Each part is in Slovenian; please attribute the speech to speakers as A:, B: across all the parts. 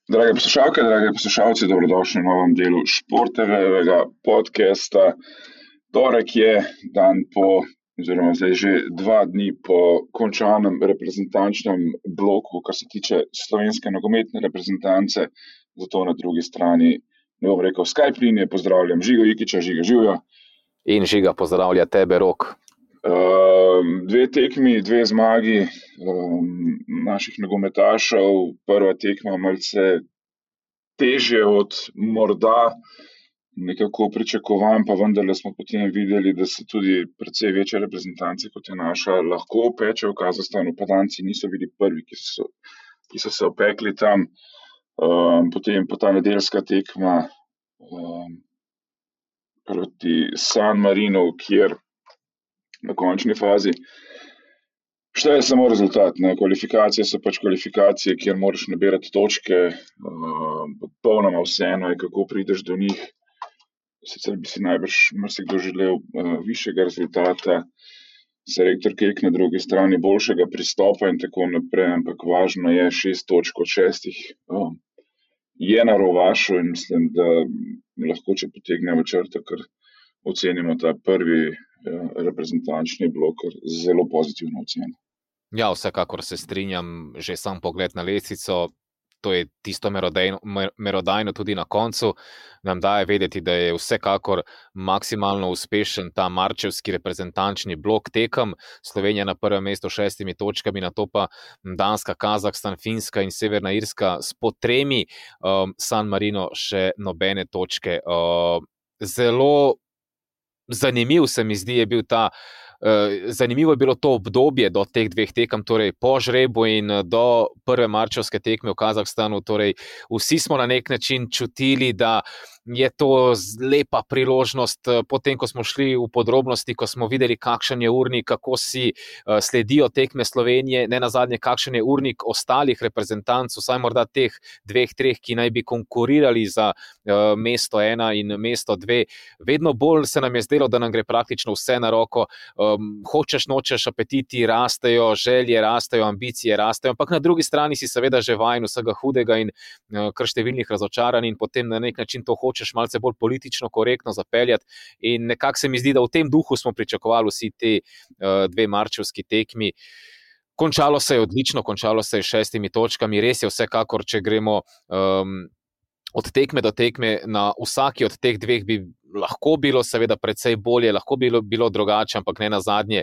A: Drage poslušalke, drage poslušalci, dobrodošli v novem delu Športevega podcasta. Torek je dan po, oziroma zdaj že 2 dni po končanem reprezentančnem bloku, kar se tiče slovenske nogometne reprezentance. Zato na drugi strani, ne bom rekel Skype linije, pozdravljam Žigo Ikića. Žiga, živijo.
B: In Žiga pozdravlja tebe, Rok.
A: 2 tekmi, 2 zmagi naših nogometašev. Prva tekma malce težje od morda nekako pričakovan, pa vendarle smo potem videli, da se tudi precej večje reprezentance, kot je naša, lahko opeče v Kazahstanu. Pa danci niso bili prvi, ki so se opekli tam. Potem pa ta nedeljska tekma proti San Marinu, kjer na končni fazi šteje samo rezultat. Kvalifikacije so pač kvalifikacije, kjer moraš nabirati točke, popolnoma vseeno je, kako prideš do njih. Sicer bi si najbrž marsikdo želel višjega rezultata, selektor Kek na drugi strani boljšega pristopa in tako naprej, ampak važno je 6 točk od 6 je na rovašu in mislim, da lahko, če potegnemo črto, ker ocenimo ta prvi reprezentančni blok zelo pozitivno oceno.
B: Ja, vsekakor se strinjam, že sam pogled na lestvico, to je tisto merodajno tudi na koncu, nam daje vedeti, da je vsekakor maksimalno uspešen ta marčevski reprezentančni blok tekem. Slovenija na prvem mestu 6 točkami, nato pa Danska, Kazahstan, Finska in Severna Irska s po 3, San Marino še nobene točke. Zelo zanimiv se mi zdi je bil zanimivo je bilo to obdobje do teh 2 tekem, torej po žrebu in do prve marčevske tekme v Kazahstanu. Torej, vsi smo na nek način čutili, da je to lepa priložnost, potem ko smo šli v podrobnosti, ko smo videli, kakšen je urnik, kako si sledijo tekme Slovenije, ne nazadnje, kakšen je urnik ostalih reprezentanc, vsaj morda teh 2, 3, ki naj bi konkurirali za mesto 1 in mesto 2. Vedno bolj se nam je zdelo, da nam gre praktično vse na roko. Hočeš, nočeš, apetiti rastejo, želje rastejo, ambicije rastejo, ampak na drugi strani si seveda že vajen vsega hudega in kar številnih razočaranj in potem na nek način to hočeš malce bolj politično korektno zapeljati in nekako se mi zdi, da v tem duhu smo pričakovali vsi te 2 marčevski tekmi. Končalo se je odlično, končalo se je 6 točkami, res je vsekakor, če gremo od tekme do tekme, na vsaki od teh 2 bi lahko bilo seveda precej bolje, lahko bilo drugače, ampak ne nazadnje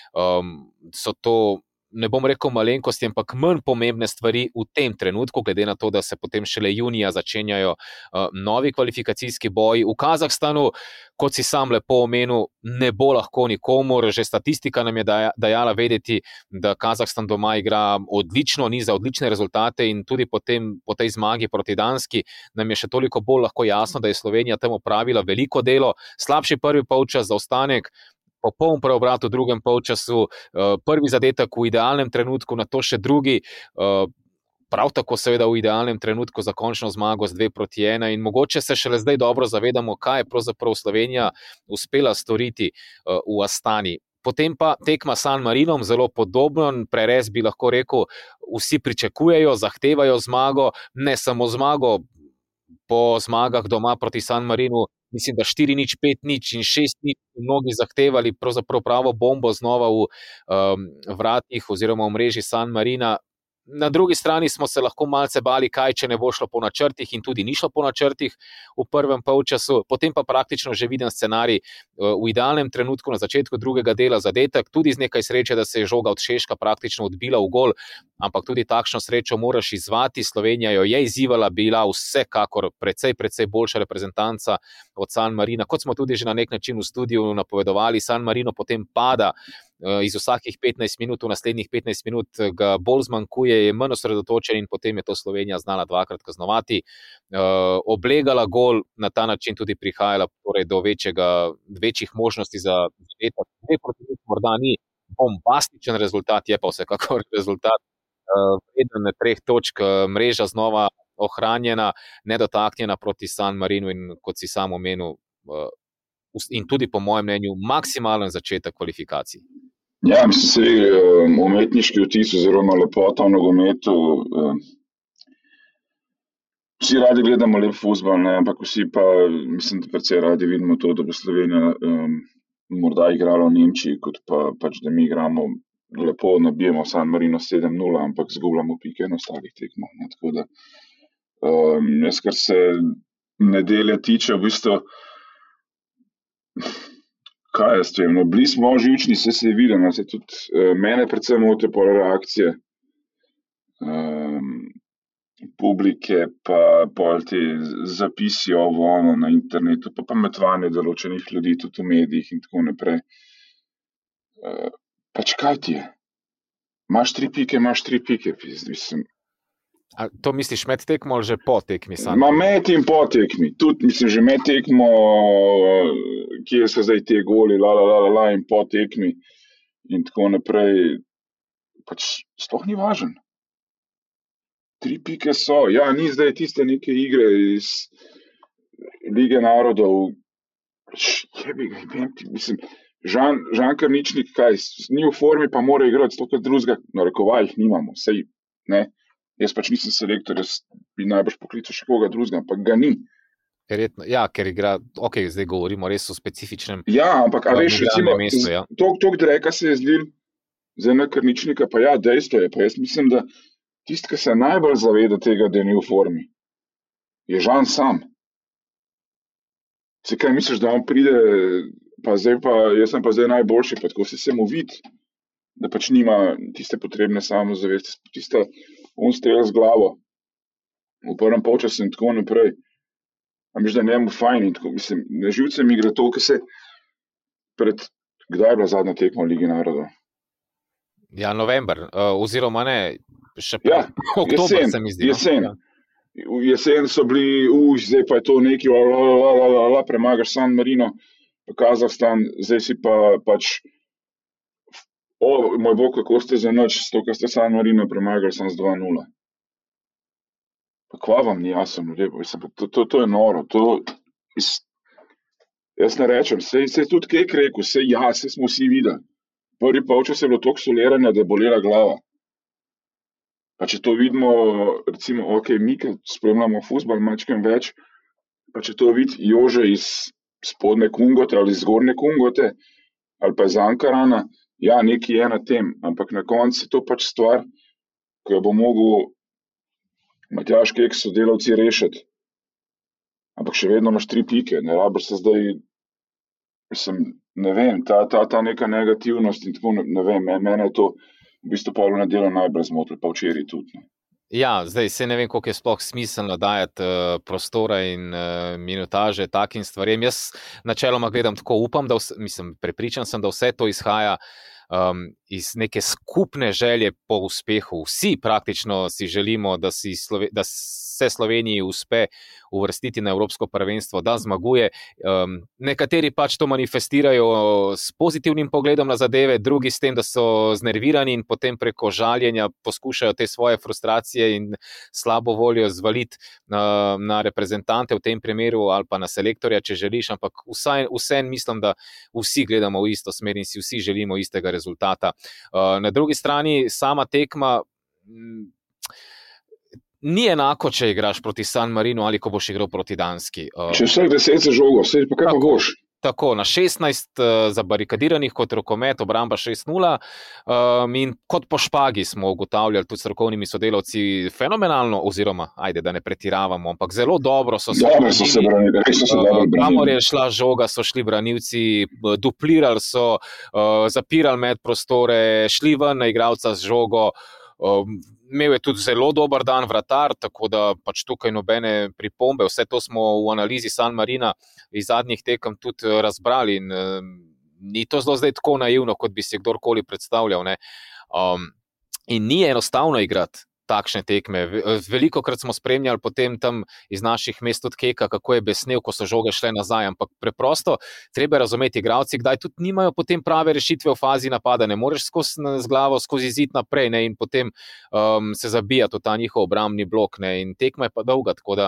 B: so to, ne bom rekel malenkosti, ampak manj pomembne stvari v tem trenutku, glede na to, da se potem šele junija začenjajo novi kvalifikacijski boji. V Kazahstanu, kot si sam lepo omenil, ne bo lahko nikomur. Že statistika nam je dajala vedeti, da Kazahstan doma igra odlično, niza odlične rezultate in tudi potem po tej zmagi proti Danski nam je še toliko bolj lahko jasno, da je Slovenija tam opravila veliko delo. Slabši prvi polčas, zaostanek, popoln preobrat v drugem polčasu, prvi zadetek v idealnem trenutku, nato še drugi, prav tako seveda v idealnem trenutku za končno zmago z 2-1 in mogoče se šele zdaj dobro zavedamo, kaj je pravzaprav Slovenija uspela storiti v Astani. Potem pa tekma San Marinom, zelo podoben prerez bi lahko rekel, vsi pričakujejo, zahtevajo zmago, ne samo zmago, po zmagah doma proti San Marinu, mislim, da 4-0, 5-0 in 6-0 mnogi zahtevali pravzaprav pravo bombo znova v vratih oziroma v mreži San Marina. Na drugi strani smo se lahko malce bali, kaj če ne bo šlo po načrtih in tudi ni šlo po načrtih v prvem polčasu, potem pa praktično že viden scenarij v idealnem trenutku na začetku drugega dela zadetek, tudi z nekaj sreče, da se je žoga od Šeška praktično odbila v gol, ampak tudi takšno srečo moraš izzvati. Slovenija jo je izzivala, bila vsekakor precej boljša reprezentanca od San Marina, kot smo tudi že na nek način v studiu napovedovali. San Marino potem pada iz vsakih 15 minut, v naslednjih 15 minut ga bolj zmanjkuje, je manj osredotočen in potem je to Slovenija znala 2-krat kaznovati, oblegala gol, na ta način tudi prihajala torej do večjih možnosti za zadetek. 2-0 morda ni bombastičen rezultat, je pa vsekakor rezultat vreden 3 točk, mreža znova ohranjena, nedotaknjena proti San Marinu in kot si sam omenil, in tudi po mojem mnenju maksimalen začetek kvalifikacij.
A: Ja, mislim, umetniški vtis oziroma lepota v nogometu vsi radi gledamo lep fuzbal, ne, ampak vsi pa, mislim, da precej radi vidimo to, da bo Slovenija morda igrala v Nemčiji, kot pa pač, da mi igramo lepo, nabijemo San Marino 7-0, ampak zgubljamo pike na ostalih tekmah. Ne, tako da, jaz, kar se nedelje tiče, v bistvu, kaj jaz vem, no, bili smo živčni, se je videlo, no, se tudi mene predvsem mote pol reakcije publike, pa pol te zapisi ono na internetu, pa pametovanje določenih ljudi tudi v medijih in tako naprej. Pač kaj ti je? Imaš 3 pike, mislim.
B: A to misliš med tekmo ali že po tekmi?
A: Med in po tekmi. Tudi, mislim, že med tekmo, kje so zdaj te goli, in po tekmi in tako naprej. Pač sploh ni važen. 3 pike so. Ja, ni zdaj tiste neke igre iz Lige narodov. Mislim, Žan Karničnik, kaj, ni v formi, pa mora igrati, to, kar drugega na rekovajih nimamo. Sej, ne. Jaz pač nisem selektor, jaz bi najbrž poklical še koga drugega, ampak ga ni.
B: Verjetno, ja, ker igra, zdaj govorimo res o specifičnem
A: ja, ampak, a veš, recimo,
B: mestu, ja.
A: Tok dreka se je zdel za ena Karničnika, pa ja, dejstvo je, pa jaz mislim, da tisti, ki se najbolj zaveda tega, da ni v formi, je Žan sam. Se kaj misliš, da on pride, pa zdaj pa, jaz sem pa zdaj najboljši, pa tako se mu vidi, da pač nima tiste potrebne samozavesti, tiste on strela z glavo v prvem polčasu in tako naprej. A misliš, da je njemu fajn in tako, mislim, na živce mi gre to, ki se kdaj je bila zadnja tekma v Ligi narodov?
B: Ja, november, oziroma ne, še
A: oktober
B: se mi zdi.
A: Jesen. Jesen so bili, zdaj pa je to neki, premagaš San Marino, Kazahstan, zdaj si pa pač moj bog, kako ste za noč, s to, kar ste San Marino premagali, sem z 2-0. Pa kva vam ni jasno, to je noro. Jaz ne rečem, se je tudi Kek rekel, se smo vsi videli. Prvi polčas je bilo toliko soliranja, da je bolela glava. Pa če to vidimo, recimo, mi, ki spremljamo fuzbal, mačkem več, pa če to vidi Jože iz spodne Kungote ali iz zgornje Kungote, ali pa iz Ankarana, ja, nekaj je na tem, ampak na koncu je to pač stvar, ko jo bo mogel Matjaž Kek sodelavci rešiti. Ampak še vedno imaš 3 pike, ne rabiš se zdaj, mislim, ne vem, ta neka negativnost in tako, ne vem, mene je to v bistvu pol nedeljo najbolj zmotilo, pa včeraj tudi.
B: Ja, zdaj se ne vem, koliko je sploh smiselno dajati prostora in minutaže takim stvarem. Jaz načeloma gledam tako, upam, da prepričan sem, da vse to izhaja iz neke skupne želje po uspehu. Vsi praktično si želimo, da se Sloveniji uspe uvrstiti na Evropsko prvenstvo, da zmaguje. Nekateri pač to manifestirajo s pozitivnim pogledom na zadeve, drugi s tem, da so znervirani in potem preko žaljenja poskušajo te svoje frustracije in slabo voljo zvaliti na reprezentante v tem primeru ali pa na selektorja, če želiš, ampak vsem mislim, da vsi gledamo v isto smer in si vsi želimo istega rezultata. Na drugi strani sama tekma ni enako, če igraš proti San Marinu ali ko boš igral proti Danski.
A: Če vseh 10 za žogo, pa kaj pa boš?
B: Tako, na 16 zabarikadiranih kot rokomet, obramba 6-0 in kot po špagi smo ugotavljali tudi strokovnimi sodelavci fenomenalno, oziroma, da ne pretiravamo, ampak zelo dobro so se
A: branili.
B: Kamor je šla žoga, so šli branilci, duplirali so, zapirali med prostore, šli ven na igralca z žogo. Imel je tudi zelo dober dan vratar, tako da pač tukaj nobene pripombe. Vse to smo v analizi San Marina iz zadnjih tekem tudi razbrali in ni to zelo zdaj tako naivno, kot bi si kdorkoli predstavljal. Ne? In ni enostavno igrati takšne tekme. Veliko krat smo spremljali potem tam iz naših mest od Keka, kako je besnel, ko so žoge šle nazaj, ampak preprosto treba razumeti, igralci kdaj tudi nimajo potem prave rešitve v fazi napada, ne moreš z glavo skozi zid naprej, ne, in potem se zabijati v ta njihov obrambni blok, ne, in tekma je pa dolga, tako da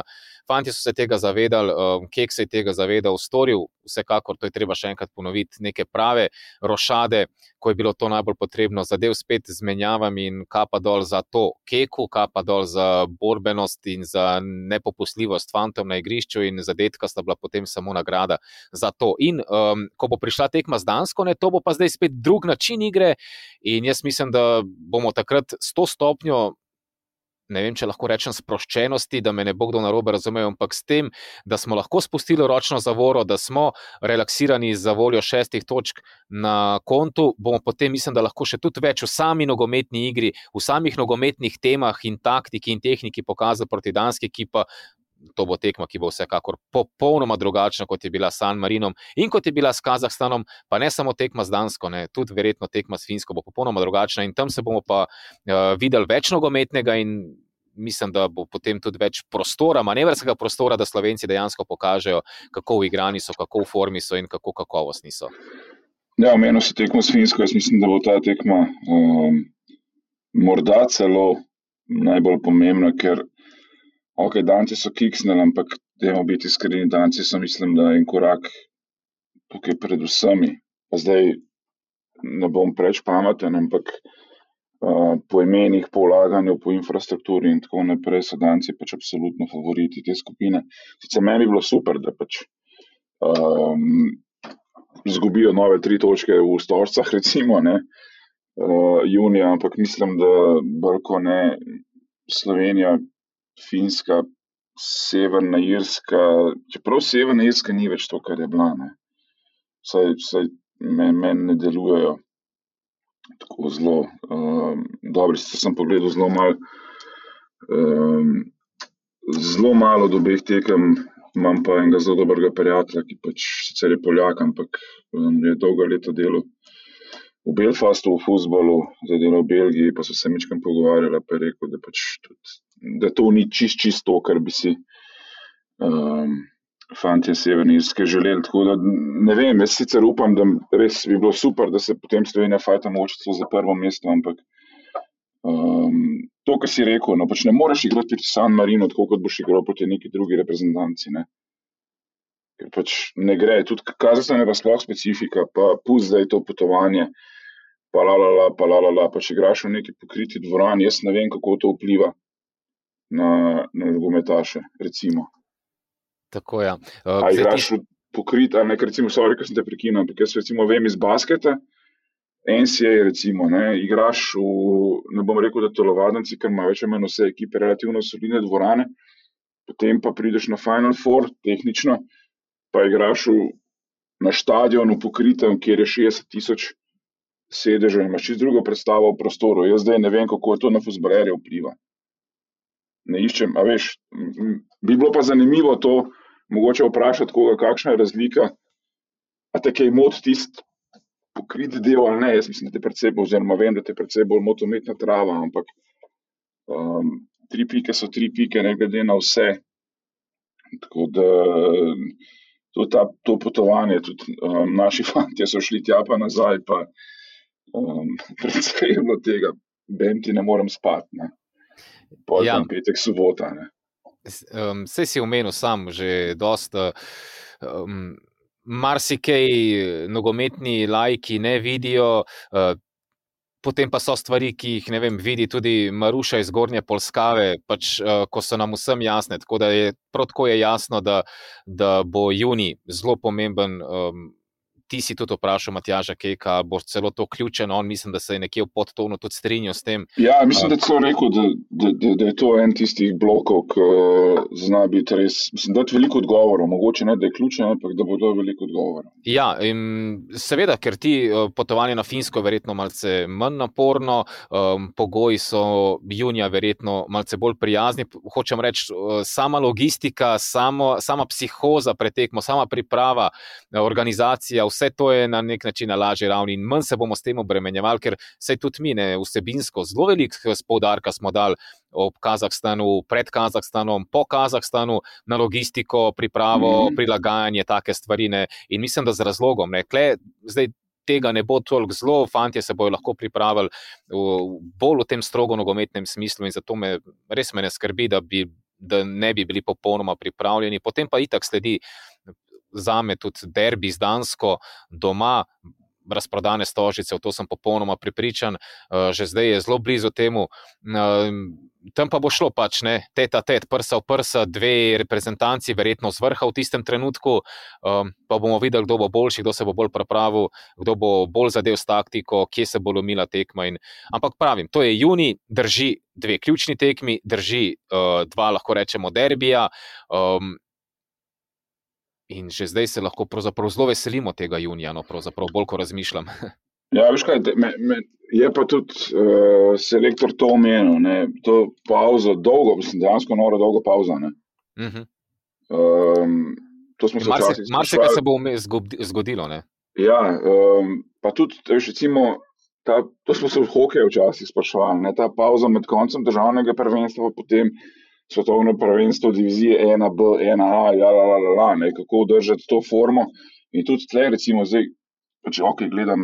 B: Fantje so se tega zavedali, Kek se je tega zavedal, storil, vsekakor, to je treba še enkrat ponoviti, neke prave rošade, ko je bilo to najbolj potrebno, zadev spet z menjavami in kapa dol za to Keku, kapa dol za borbenost in za nepopustljivost fantom na igrišču in zadetka sta bila potem samo nagrada za to. In ko bo prišla tekma z Dansko, to bo pa zdaj spet drug način igre in jaz mislim, da bomo takrat s to stopnjo, ne vem, če lahko rečem sproščenosti, da me ne bo kdo narobe razumel, ampak s tem, da smo lahko spustili ročno zavoro, da smo relaksirani za voljo 6 točk na kontu, bomo potem, mislim, da lahko še tudi več v sami nogometni igri, v samih nogometnih temah in taktiki in tehniki pokazali proti Danski, ki pa to bo tekma, ki bo vsekakor popolnoma drugačna, kot je bila s San Marinom in kot je bila s Kazahstanom, pa ne samo tekma z Dansko, tudi verjetno tekma s Finsko bo popolnoma drugačna in tam se bomo pa videli več nogometnega in mislim, da bo potem tudi več prostora, manevrskega prostora, da Slovenci dejansko pokažejo, kako uigrani so, kako v formi so in kako kakovostni so.
A: Ja, omenil si tekmo s Finsko, jaz mislim, da bo ta tekma morda celo najbolj pomembna, ker Danci so kiksnili, ampak dajmo biti iskreni, Danci so, mislim, da en korak tukaj pred vsemi. Pa zdaj ne bom preveč pameten, ampak po imenih, po vlaganju, po infrastrukturi in tako naprej so Danci pač absolutno favoriti te skupine. Sicer meni bi bilo super, da pač izgubijo nove 3 točke v Stožcah, recimo, junija, ampak mislim, da bolj ne Slovenija, Finska, Severna Irska, čeprav Severna Irska ni več to, kar je bila, Saj meni ne delujejo tako zelo dobri. Sem pogledal zelo malo od obeh tekem, imam pa enega zelo dobrega prijatelja, ki pač sicer je Poljak, ampak je dolga leta delal v Belfastu v fuzbalu, zdaj delal v Belgiji, pa so se mičkam pogovarjali, pa je rekel, da pač da to ni čist to, kar bi si fantje Severne Irske želeli, tako da ne vem, jaz sicer upam, da res bi bilo super, da se potem Slovenija fajta mogoče za prvo mesto, ampak to, kar si rekel, pač ne moreš igrati proti San Marinu, tako kot boš igral proti neki drugi reprezentanci, ker pač ne gre, tudi Kazahstan je pa sploh specifika, pa pusti zdaj to potovanje, pač igraš v neki pokriti dvorani, jaz ne vem, kako to vpliva na nogometaše, recimo.
B: Tako, ja.
A: A igraš pokrit, ali nekaj, recimo, sorry, ker sem te prekinil, ampak jaz recimo vem iz basketa, NCAA recimo, igraš ne bom rekel, da telovadnici, ker ima več ali manj vse ekipe relativno solidne dvorane, potem pa prideš na Final Four, tehnično, pa igraš na štadionu pokritem, kjer je 60,000 sedežev in imaš čisto drugo predstavo v prostoru. Jaz zdaj ne vem, kako je to na fuzbalerje vpliva. Ne iščem, a veš, bi bilo pa zanimivo to, mogoče vprašati koga, kakšna je razlika, a te kaj moti tisti pokrit del ali ne, jaz mislim, da te precej bolj, oziroma vem, da te precej bolj moti umetna trava, ampak 3 pike so 3 pike, ne glede na vse. Tako da to potovanje, tudi naši fantje so šli tja pa nazaj, pa precej je bilo tega, ti ne morem spati, Potem petek, sobota,
B: Saj si omenil sam že dosta, marsikaj nogometni laiki ne vidijo, potem pa so stvari, ki jih, ne vem, vidi tudi Maruša iz Gornje Polskave, pač ko so nam vsem jasne, tako da prav tako je jasno, da bo junij zelo pomemben. Ti si tudi vprašal Matjaža Keka, bo celo to ključen, on mislim, da se je nekje v podtonu tudi strinjal s tem.
A: Ja, mislim, da celo rekel, da je to en tistih blokov, ki zna biti res, mislim, da je veliko odgovorov, mogoče ne, da je ključen, ampak da bo to veliko odgovorov.
B: Ja, in seveda, ker ti potovanje na Finsko je verjetno malce manj naporno, pogoji so junija verjetno malce bolj prijazni, hočem reči, sama logistika, sama psihoza pred tekmo, sama priprava, organizacija, vse to je na nek način na lažji ravni in manj se bomo s tem obremenjevali, ker saj tudi mi vsebinsko zelo veliko poudarka smo dali ob Kazahstanu, pred Kazahstanom, po Kazahstanu, na logistiko, pripravo, prilagajanje, take stvari. In mislim, da z razlogom. Zdaj tega ne bo toliko zelo, fantje se bojo lahko pripravili bolj v tem strogo nogometnem smislu in zato res me ne skrbi, da bi da ne bi bili popolnoma pripravljeni. Potem pa itak sledi zame tudi derbi z Dansko doma, razprodane stožice, v to sem popolnoma prepričan, že zdaj je zelo blizu temu. Tam pa bo šlo pač, ne, teta tet, prsa v prsa, dve reprezentanci, verjetno z vrha v tistem trenutku, pa bomo videli, kdo bo boljši, kdo se bo bolj pripravil, kdo bo bolj zadev s taktiko, kje se bo lomila tekma. Ampak pravim, to je junij, drži dve ključni tekmi, drži dva, lahko rečemo, derbija, in že zdaj se lahko pravzaprav zelo veselimo tega junija, no, pravzaprav bolj, ko razmišljam.
A: Ja, veš kaj, je pa tudi selektor to omenil, ne, to pauzo dolgo, mislim, dejansko noro dolgo pauza, ne. To smo se včasih sprašvali.
B: Marsikaj se bo vmes zgodilo, ne.
A: Ja, pa tudi, veš, recimo, to smo se v hokeju včasih sprašvali, ne, ta pauza med koncem državnega prvenstva, pa potem svetovno prvenstvo divizije 1B, 1A, ne, kako držati to formo. In tudi tle, recimo, zdaj, gledam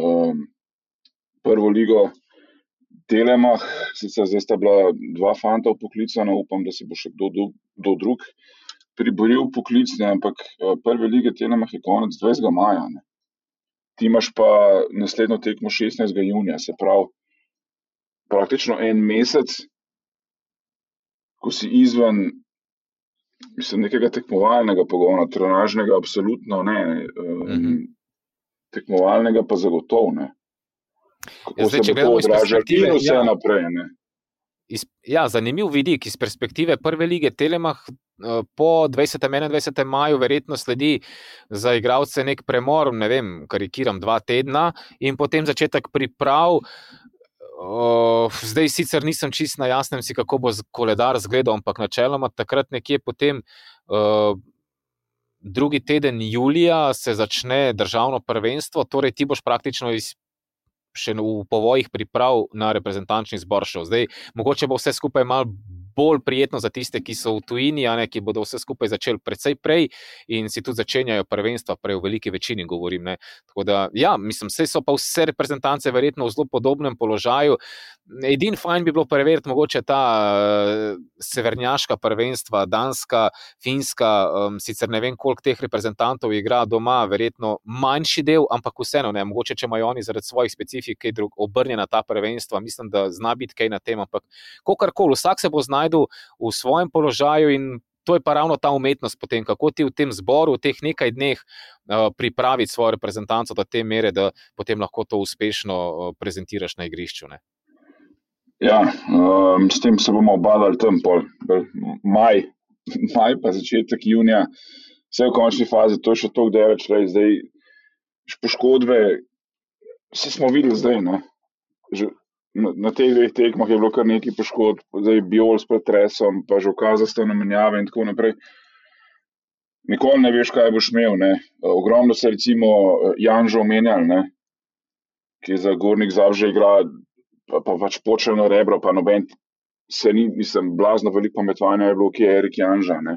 A: prvo ligo Telemach, sicer zdaj sta bila dva fanta vpoklicana, upam, da se bo še kdo drug priboril poklicne, ampak prve lige Telemach je konec 20. maja. Ne. Ti imaš pa naslednjo tekmo 16. junija, se pravi praktično en mesec, ko si izven, mislim, nekega tekmovalnega pogona, trenažnega absolutno ne, tekmovalnega pa zagotovo ne. Kako zdaj, se bo to odražati in vse naprej, ne.
B: Ja, zanimiv vidik iz perspektive prve lige Telemach. Po 20. 21. maju verjetno sledi za igralce nek premor, ne vem, karikiram 2 tedna in potem začetek priprav. Zdaj sicer nisem čist na jasnem si, kako bo koledar zgledal, ampak načeloma takrat nekje potem drugi teden julija se začne državno prvenstvo, torej ti boš praktično še v povojih priprav na reprezentančni zbor šel. Zdaj, mogoče bo vse skupaj malo bolj prijetno za tiste, ki so v tujini, a ne, ki bodo vse skupaj začeli precej prej in si tudi začenjajo prvenstva, prej v veliki večini govorim, ne. Tako da, ja, mislim, vse so pa vse reprezentance verjetno v zelo podobnem položaju. Edin fajn bi bilo preveriti mogoče ta severnjaška prvenstva, Danska, Finska, sicer ne vem, koliko teh reprezentantov igra doma, verjetno manjši del, ampak vseeno, ne, mogoče, če imajo oni zaradi svojih specifik kaj obrnjena ta prvenstva, mislim, da zna biti kaj na tem, ampak kakorkoli, vsak se bo znajdel v svojem položaju in to je pa ravno ta umetnost potem, kako ti v tem zboru, v teh nekaj dneh pripraviti svojo reprezentanco do te mere, da potem lahko to uspešno prezentiraš na igrišču, ne.
A: Ja, s tem se bomo obadali tam maj pa začetek junija, vse v končni fazi, to je še toliko daleč, zdaj poškodbe, vse smo videli zdaj, ne. Na teh 2 tekmah je bilo kar nekaj poškodb, zdaj Biol s pretresom, pa že kazastavne menjave in tako naprej. Nikoli ne veš, kaj boš imel, ne. Ogromno se recimo Janžo omenjali, ne, ki za Gornik Zavrče igra, pa pač počelno rebro, pa noben se ni, mislim, blazno veliko pametovanja je bilo, ki je Erik Janža, ne.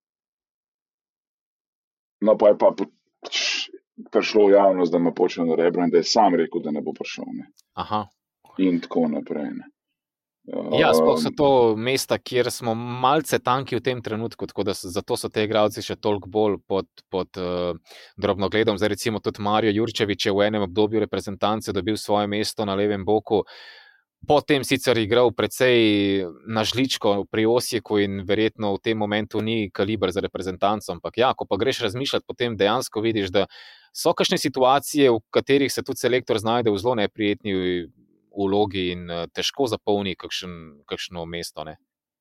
A: No, pa je pa prišlo v javnost, da ima počelno rebro in da je sam rekel, da ne bo prišel, ne.
B: Aha.
A: In tako naprej, ne.
B: Ja, sploh so to mesta, kjer smo malce tanki v tem trenutku, tako da zato so te igralci še toliko bolj pod drobnogledom. Zdaj recimo tudi Mario Jurčević je v enem obdobju reprezentance dobil svoje mesto na levem boku, potem sicer igral precej na žličko pri Osijeku in verjetno v tem momentu ni kaliber za reprezentanco, ampak ja, ko pa greš razmišljati, potem dejansko vidiš, da so kakšne situacije, v katerih se tudi selektor znajde v zelo neprijetni vlogi in težko zapolni kakšno mesto, ne.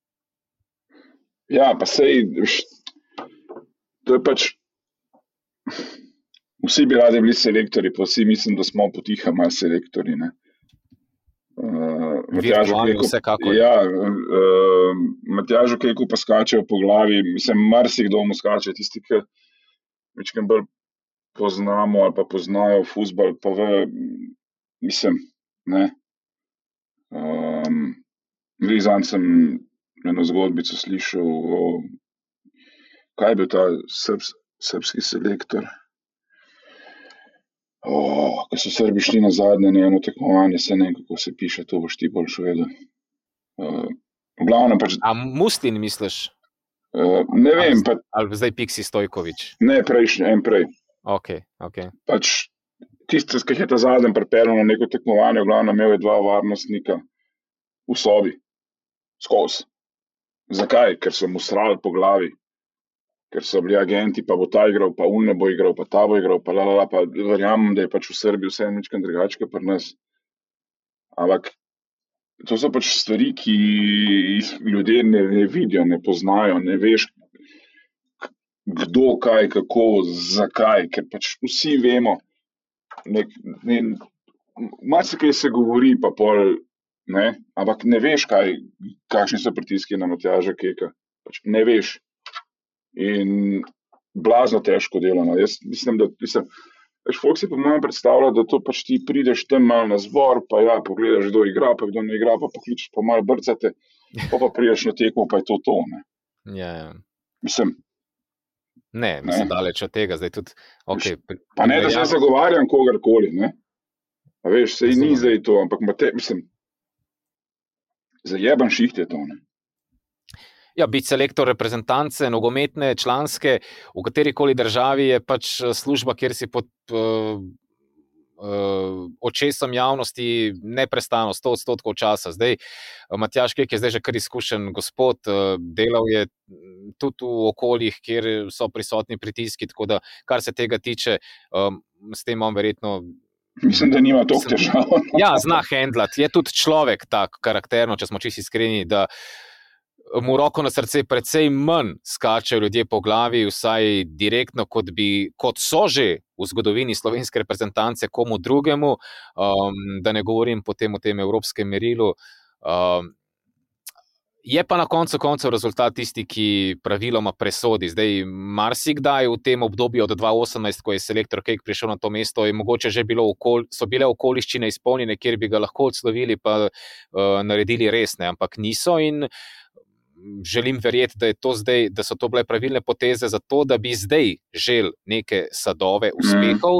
A: Ja, pa sej, to je pač, vsi bi radi bili selektori, pa vsi mislim, da smo potihoma selektori, ne.
B: Vsekakor.
A: Ja, Matjažu Keku pa skačejo po glavi, mislim, marsikdo mu skače, tisti, ki večkrat bolj poznamo ali pa poznajo fuzbal, pa mislim, ne. Zanj sem eno zgodbico slišal kaj je bil ta srbski selektor, ko so Srbi šli nazadnje na eno tekmovanje, se ne vem, kako se piše, to boš ti bolj še vedel. V glavno pač.
B: A Muslin misliš?
A: Ne vem.
B: Ali zdaj Piksi Stojković?
A: Ne, prejšnji, en prej.
B: Ok.
A: Pač tisti, ki je ta zadnji pripeljal na neko tekmovanje, v glavnem imel je 2 varnostnika v sobi, skozi. Zakaj? Ker so mu srali po glavi, ker so bili agenti, pa bo ta igral, pa ne bo igral, pa ta bo igral, pa pa verjamem, da je pač v Srbiji vse ničkrat drugače kot pri nas. Ampak to so pač stvari, ki jih ljudje ne vidijo, ne poznajo, ne veš, kdo, kaj, kako, zakaj, ker pač vsi vemo, marsikaj se govori, pa pol, ne, ampak ne veš, kakšni so pritiski na Matjaža Keka, pač ne veš. In blazno težko delano. Jaz mislim, da folk si po mojem predstavlja, da to pač ti prideš tam malo na zbor, pa ja, pogledaš, kdo igra, pa kdo ne igra, pa pokličeš, pa malo brcate, pa prideš na tekmo, pa je to, ne.
B: Ja.
A: Mislim,
B: daleč od tega, zdaj tudi, okay,
A: pa ne, da se zagovarjam kogarkoli, ne. A veš, sej ni zdaj to, ampak mislim, zajeben šiht je to, ne.
B: Ja, biti selektor reprezentance, nogometne, članske, v katerikoli državi je pač služba, kjer si pod očesom javnosti neprestano 100% časa. Zdaj, Matjaž Kek je zdaj že kar izkušen gospod, delal je tudi v okoljih, kjer so prisotni pritiski, tako da, kar se tega tiče, s tem on verjetno...
A: Mislim, da nima toliko težav.
B: Ja, zna handlati. Je tudi človek tak karakterno, če smo čisto iskreni, da mu roko na srce precej manj skačejo ljudje po glavi, vsaj direktno, kot so že v zgodovini slovenske reprezentance komu drugemu, da ne govorim potem o tem evropskem merilu. Je pa na koncu koncev rezultat tisti, ki praviloma presodi. Zdaj, marsikdaj v tem obdobju od 2018, ko je selektor Kek prišel na to mesto, je mogoče že so bile okoliščine izpolnjene, kjer bi ga lahko odslovili pa naredili resne, ampak niso in želim verjeti, da so to bile pravilne poteze za to, da bi zdaj žel neke sadove uspehov.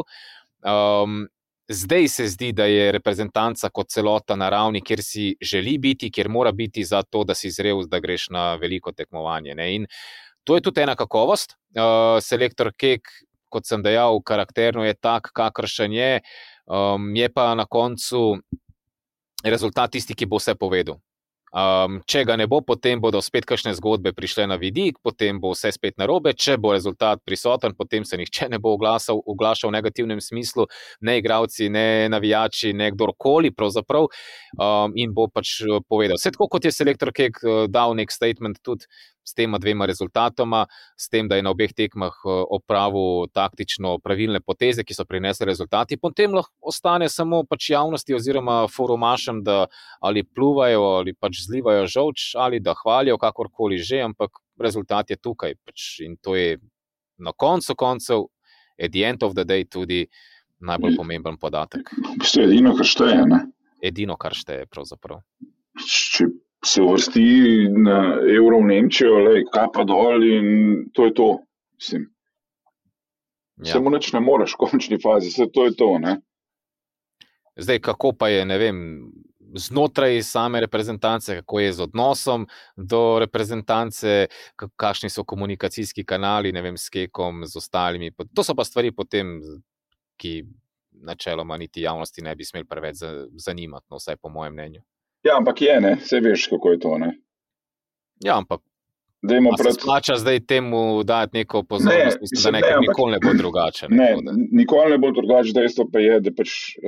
B: Zdaj se zdi, da je reprezentanca kot celota na ravni, kjer si želi biti, kjer mora biti za to, da si zrel, da greš na veliko tekmovanje. Ne? In to je tudi ena kakovost. Selektor Kek, kot sem dejal, karakterno je tak, kakršen je. Je pa na koncu rezultat tisti, ki bo vse povedal. Če ga ne bo, potem bodo spet kakšne zgodbe prišle na vidik, potem bo vse spet narobe, če bo rezultat prisoten, potem se nihče ne bo oglašal v negativnem smislu, ne igralci, ne navijači, ne kdorkoli pravzaprav, in bo pač povedal. Vse tako, kot je selektor Kek dal nek statement tudi s tema 2 rezultatoma, s tem, da je na obeh tekmah opravil taktično pravilne poteze, ki so prinesli rezultati, potem lahko ostane samo pač javnosti oziroma forumašem, da ali pluvajo, ali pač zlivajo žolč, ali da hvalijo, kakorkoli že, ampak rezultat je tukaj. In to je na koncu koncev, at the end of the day, tudi najbolj pomemben podatek.
A: To je edino, kar šteje, ne?
B: Edino, kar šteje, pravzaprav.
A: Če se vrsti na Euro v Nemčijo, kapa dol in to je to. Mislim. Ja. Samo nič ne moreš v končni fazi, to je to, ne?
B: Zdaj, kako pa je, ne vem, znotraj same reprezentance, kako je z odnosom do reprezentance, kakšni so komunikacijski kanali, ne vem, s Kekom, z ostalimi. To so pa stvari potem, ki načeloma niti javnosti ne bi smeli preveč zanimati, no, vsaj po mojem mnenju.
A: Ja, ampak je, ne? Saj veš, kako je to, ne?
B: Ja, ampak se splača zdaj temu dati neko pozornost, mislim, da nikoli ne bo drugače.
A: Nikoli ne bo drugače, dejstvo pa je, da pač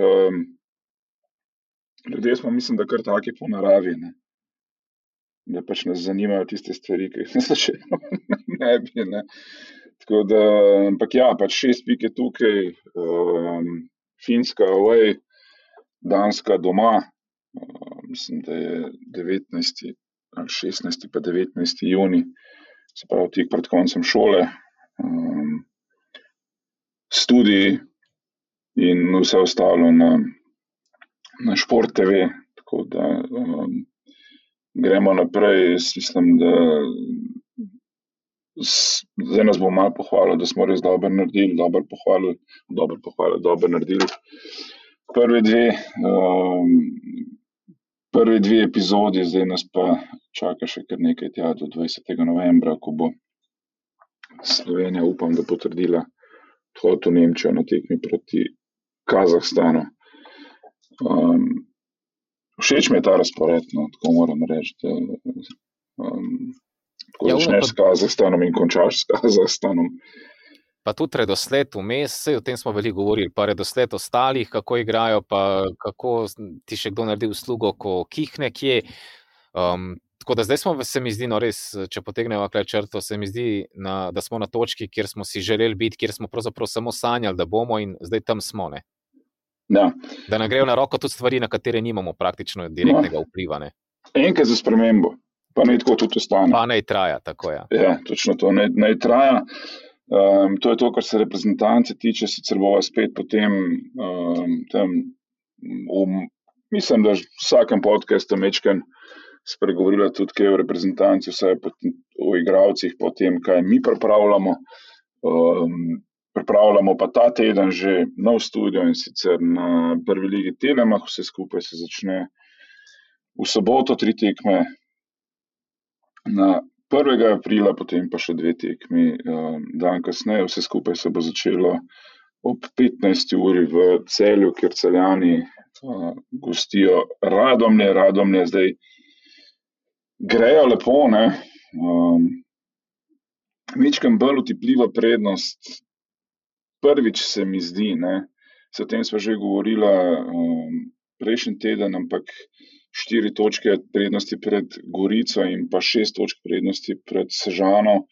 A: ljudje smo, mislim, da kar taki po naravi, ne? Da pač nas zanimajo tiste stvari, ki jih začelo ne bi, ne? Tako da, ampak ja, pač 6 pik je tukaj, Finska away, Danska doma, mislim, da je 19. ali 16. pa 19. juni, se pravi tik pred koncem šole, študiji in vse ostalo na Šport TV, tako da gremo naprej. Jaz mislim, da zdaj nas bo malo pohvalil, da smo res dobro naredili, dobro naredili. Prvi dve epizodi, zdaj nas pa čaka še kar nekaj tja do 20. novembra, ko bo Slovenija, upam, da potrdila odhod v Nemčijo na tekmi proti Kazahstanu. Všeč mi je ta razpored, no, tako moram reči. Tako začneš s Kazahstanom in končaš s Kazahstanom.
B: Pa tudi redosled vmes, o tem smo veliko govorili, pa redosled ostalih, kako igrajo, pa kako ti še kdo naredi uslugo, ko kihne kje. Tako da zdaj se mi zdi, no res, če potegnemo črto, se mi zdi, da smo na točki, kjer smo si želeli biti, kjer smo pravzaprav samo sanjali, da bomo, in zdaj tam smo, ne.
A: Ja.
B: Da nam grejo na roko tudi stvari, na katere nimamo praktično direktnega vpliva, ne.
A: Enkrat za spremembo, pa naj tako tudi ostane.
B: Pa naj traja, tako ja.
A: Ja, točno to, naj traja. To je to, kar se reprezentance tiče, sicer bova spet potem mislim, da v vsakem podcastu mečken spregovorila tudi kaj o reprezentanci, vsaj o igralcih, po tem, kaj mi pripravljamo. Pripravljamo pa ta teden že nov studio, in sicer na prvi ligi Telemach, vse skupaj se začne v soboto 3 tekme, na 1. aprila, potem pa še 2 tekmi dan kasneje. Vse skupaj se bo začelo ob 15. uri v Celju, kjer Celjani gostijo Radomlje. Radomlje zdaj grejo lepo, ne. Mečkam bolj utipljiva prednost. Prvič se mi zdi, ne, o tem sva že govorila prejšnji teden, ampak 4 točke prednosti pred Gorico in pa 6 točk prednosti pred Sežano,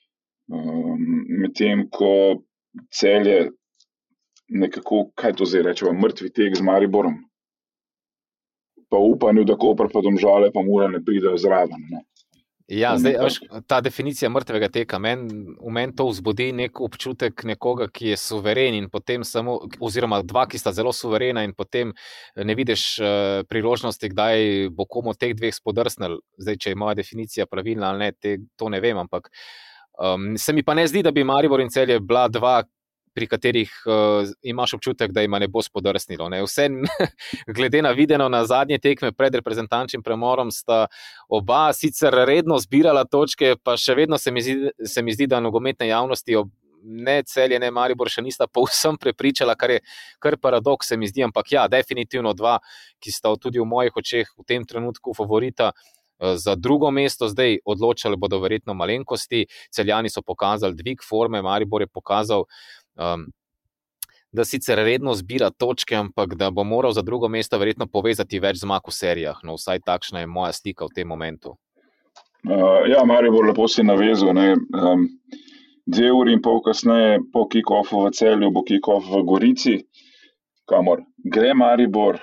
A: medtem ko Celje nekako, kaj to zdaj rečeva, mrtvi tek z Mariborom. Pa upanju, da Koper pa Domžale pa Mura ne pridejo zraven, ne.
B: Ja, zdaj, ta definicija mrtvega teka, v meni to vzbudi nek občutek nekoga, ki je suveren in potem samo, oziroma dva, ki sta zelo suverena in potem ne vidiš priložnosti, kdaj bo komu teh dveh spodrsnil. Zdaj, če je moja definicija pravilna ali ne, to ne vem, ampak se mi pa ne zdi, da bi Maribor in Celje bila dva, pri katerih imaš občutek, da ima ne bo spodrsnilo. Vse, glede na videno na zadnje tekme pred reprezentančnim premorom, sta oba sicer redno zbirala točke, pa še vedno se mi zdi, da nogometne javnosti ne Celje, ne Maribor še nista povsem prepričala, kar je kar paradoks, se mi zdi, ampak ja, definitivno dva, ki sta tudi v mojih očeh v tem trenutku favorita za drugo mesto. Zdaj odločali bodo verjetno malenkosti. Celjani so pokazali dvig forme, Maribor je pokazal, da sicer redno zbira točke, ampak da bo moral za drugo mesto verjetno povezati več zmag v serijah. No, vsaj takšna je moja slika v tem momentu.
A: Ja, Maribor lepo si navezal, ne. 2 uri in pol kasneje po kick-offu v Celju bo kick-off v Gorici, kamor gre Maribor.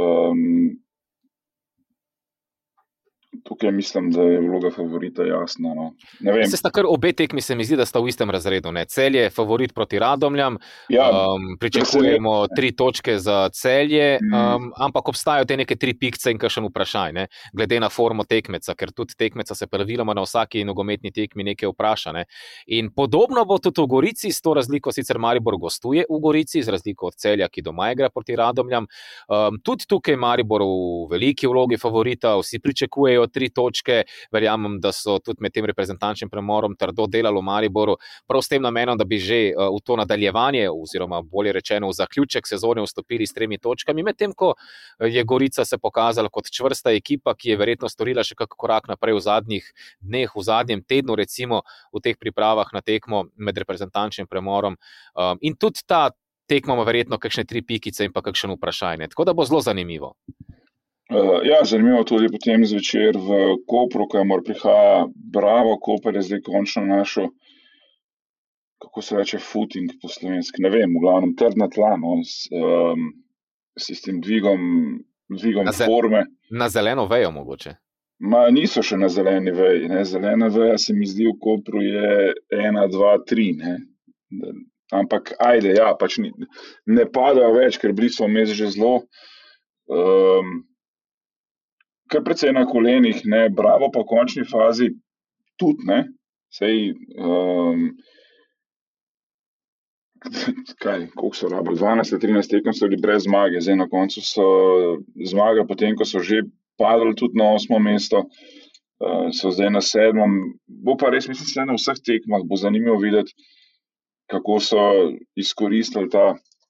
A: Tukaj mislim, da je vloga favorita jasna. No. Ne vem.
B: Se sta kar obe tekmi, se mi zdi, da sta v istem razredu. Ne? Celje je favorit proti Radomljam,
A: ja,
B: pričakujemo 3 točke za Celje, ampak obstajajo te neke 3 pikce in kakšen vprašaj, ne? Glede na formo tekmeca, ker tudi tekmeca se praviloma na vsaki nogometni tekmi nekaj vpraša. Ne? In podobno bo tudi v Gorici, s to razliko, sicer Maribor gostuje v Gorici, z razliko od Celja, ki doma igra proti Radomljam. Tudi tukaj Maribor v veliki vlogi favorita, vsi pričakujejo 3 točke, verjamem, da so tudi med tem reprezentančnim premorom trdo delali v Mariboru, prav s tem namenom, da bi že v to nadaljevanje, oziroma bolje rečeno v zaključek sezone vstopili s 3 točkami, medtem ko je Gorica se pokazala kot čvrsta ekipa, ki je verjetno storila še kak korak naprej v zadnjih dneh, v zadnjem tednu, recimo v teh pripravah na tekmo med reprezentančnim premorom. In tudi ta tekma ima verjetno kakšne 3 pikice in pa kakšen vprašaj. Tako da bo zelo zanimivo.
A: Ja, zanimivo tudi potem zvečer v Kopru, kamor prihaja Bravo. Koper je zdaj končno našel, kako se reče, footing po slovenski, ne vem, v glavnem trdna tla, no, s tistim dvigom forme.
B: Na zeleno vejo mogoče?
A: Niso še na zeleni veji, ne. Zelena veja se mi zdi v Kopru je 1, 2, 3, ne. Ampak ajde, ja, pač ne padajo več, ker bili so vmes že zelo kar precej na kolenih, ne. Bravo pa v končni fazi tudi, ne. Sej, koliko so rabili, 12-13 tekem so bili brez zmage, zdaj na koncu so zmaga, potem ko so že padali tudi na 8. mesto. So zdaj na 7. Bo pa res, mislim, na vseh tekmah bo zanimivo videti, kako so izkoristili ta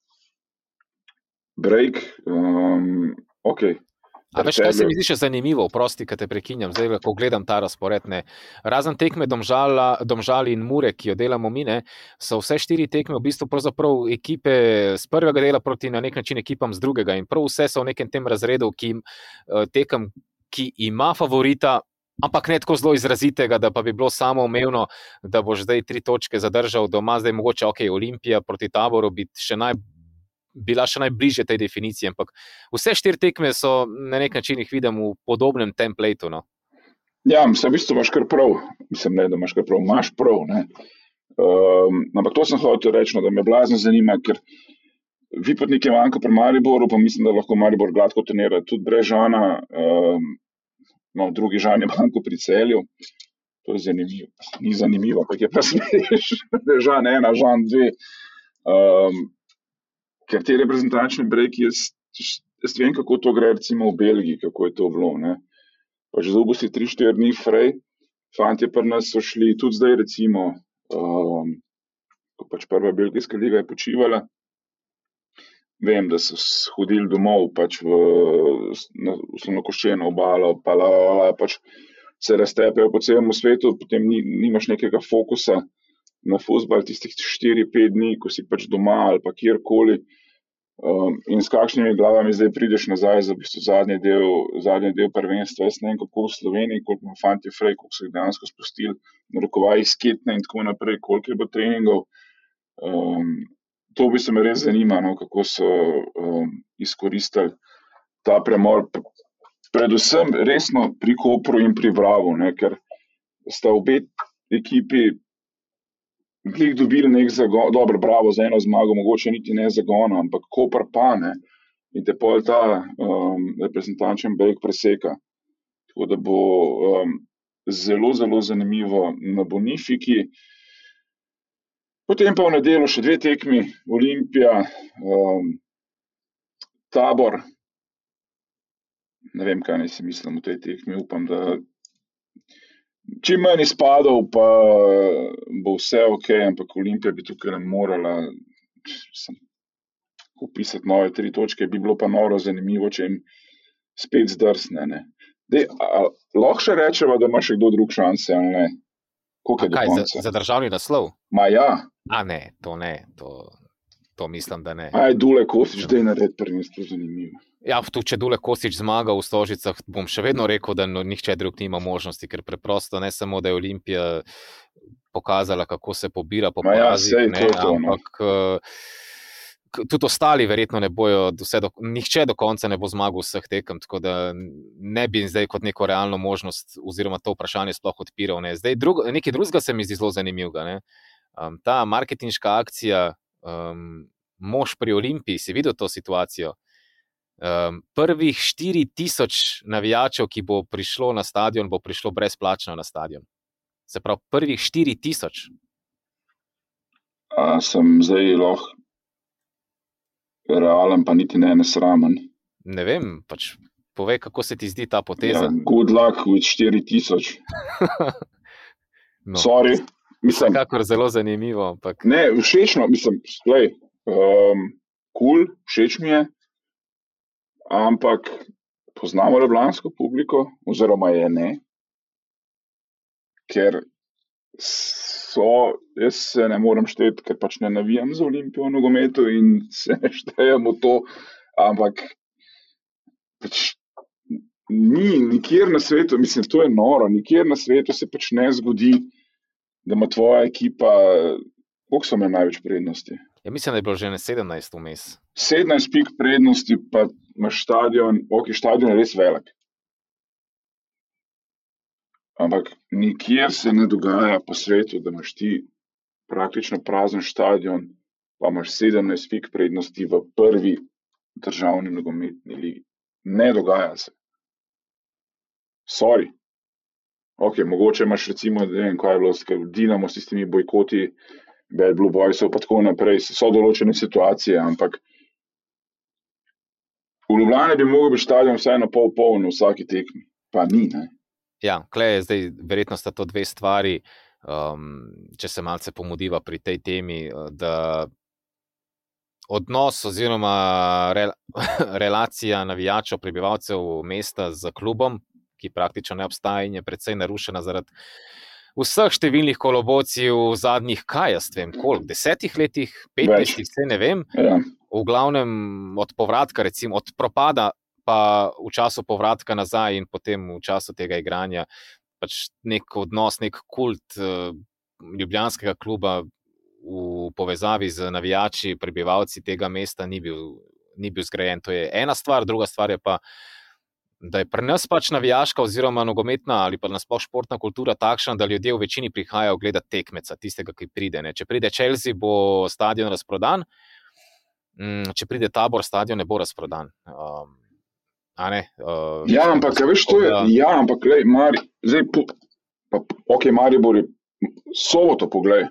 A: break. Okay.
B: A veš, kaj se mi zdi še zanimivo, prosti, kad te prekinjam, zdaj, ko gledam ta razpored, ne. Razen tekme Domžali in Mure, ki jo delamo mi, ne, so vse 4 tekme v bistvu pravzaprav ekipe z prvega dela proti na nek način ekipam z drugega in prav vse so v nekem tem razredu, tekem, ki ima favorita, ampak ne tako zelo izrazitega, da pa bi bilo samoumevno, da boš zdaj 3 točke zadržal doma, zdaj mogoče, Olimpija proti Taboru bi bila še najbližje tej definiciji, ampak vse 4 tekme so na nek način jih vidim v podobnem templateu. No?
A: Ja, v bistvu imaš kar prav. Mislim, ne, da imaš kar prav. Imaš prav, ne. Ampak to sem hotel reči, da me blazno zanima, ker vi pod nekaj manjka pri Mariboru, pa mislim, da lahko Maribor gladko trenira. Tudi brez Žana, drugi Žan je manjko pri Celju. To je zanimivo. Ni zanimivo, ampak je pa smeš. Žan 1, Žan 2. Ker te reprezentančne brejki, jaz vem, kako to gre recimo v Belgiji, kako je to bilo. Pač zdobil si 3-4 dni frej, fantje pri nas so šli, tudi zdaj recimo, ko pač prva belgijska liga je počivala, vem, da so hodili domov pač v Slonokoščeno obalo, pač se raztepejo po celem svetu, potem nimaš nekega fokusa na fuzbal tistih 4-5 dni, ko si pač doma ali pa kjerkoli, in s kakšnimi glavami zdaj prideš nazaj za v bistvu zadnji del prvenstva. Jaz ne vem, kako v Sloveniji, koliko ima fantje frej, koliko so jih dejansko spustili, narekovaji sketne in tako naprej, koliko je bo treningov. To bi se me res zanima, kako so izkoristili ta premor, predvsem resno pri Kopru in pri Vravu, ker sta obe ekipi glih dobili nek zagon, dobro, Bravo za eno zmago, mogoče niti ne zagon, ampak Koper pa ne, in te pol ta reprezentančen break preseka. Tako da bo zelo, zelo zanimivo na Bonifiki. Potem pa v nedeljo še 2 tekmi, Olimpija, Tabor. Ne vem, kaj naj si mislim v tej tekmi, upam, da čim manj izpadov, pa bo vse okej, ampak Olimpija bi tukaj morala upisati nove 3 točke, bi bilo pa noro zanimivo, če jim spet zdrsne. Lahko še rečeva, da ima še kdo drug šanse, ali ne? Koliko je do konca?
B: Za državni naslov?
A: Ma ja.
B: Ne, to ne, to mislim, da ne.
A: Dule Kosič, daj narediti prvenstvo zanimivo.
B: Ja, če Dule Kosič zmaga v Stožicah, bom še vedno rekel, da nihče drug nima možnosti, ker preprosto ne samo, da je Olimpija pokazala, kako se pobira po porazih, ampak tudi ostali verjetno ne bojo, nihče do konca ne bo zmagal vseh tekem, tako da ne bi zdaj kot neko realno možnost oziroma to vprašanje sploh odpiral. Zdaj, nekaj drugega se mi zdi zelo zanimivega. Ta marketinška akcija Mož pri Olimpiji, si videl to situacijo? Prvih 4,000 navijačev, ki bo prišlo na stadion, bo prišlo brezplačno na stadion. Se pravi, prvih 4,000.
A: Sem zdaj lahko realen, pa niti ne nesramen.
B: Ne vem, pač povej, kako se ti zdi ta poteza.
A: Good luck with 4,000. Sorry.
B: Vsekakor zelo zanimivo. Ampak...
A: Ne, všečno, cool, všeč mi je, ampak poznamo ljubljansko publiko, oziroma je ne, ker jaz se ne morem šteti, ker pač ne navijam za Olimpijo v nogometu in se ne štejem v to, ampak pač ni nikjer na svetu, mislim, to je noro, nikjer na svetu se pač ne zgodi, da ima tvoja ekipa, koliko so imeli največ prednosti?
B: Ja, mislim, da je bilo že 17 vmes.
A: 17 pik prednosti, pa imaš stadion, stadion je res velik. Ampak nikjer se ne dogaja po svetu, da imaš ti praktično prazen stadion, pa imaš 17 pik prednosti v prvi državni nogometni ligi. Ne dogaja se. Sorry. Mogoče imaš recimo, ne vem, kaj je bilo, Dinamo s tistimi bojkoti, Bad Blue Boysov, pa tako naprej, so določene situacije, ampak v Ljubljani bi mogel biti stadion vsaj na pol v vsaki tekmi, pa ni, ne.
B: Ja, klej, zdaj verjetno sta to dve stvari, če se malce pomudiva pri tej temi, da odnos oziroma relacija navijačev, prebivalcev mesta z klubom, ki praktično ne obstaja in je precej narušena zaradi vseh številnih kolobocij v zadnjih, kaj jaz vem, koliko, 10 letih, 15, vse ne vem, v glavnem od povratka, recimo od propada, pa v času povratka nazaj in potem v času tega igranja, pač nek odnos, nek kult ljubljanskega kluba v povezavi z navijači, prebivalci tega mesta ni bil zgrajen. To je ena stvar, druga stvar je pa, da je pri nas pač navijaška oziroma nogometna ali pa nasploh športna kultura takšna, da ljudje v večini prihajajo gledati tekmeca, tistega, ki pride. Ne. Če pride Chelsea, bo stadion razprodan, če pride Tabor, stadion ne bo razprodan.
A: Ja, ampak veš, to je, ampak glej, zdaj, Maribor je Soboto, poglej.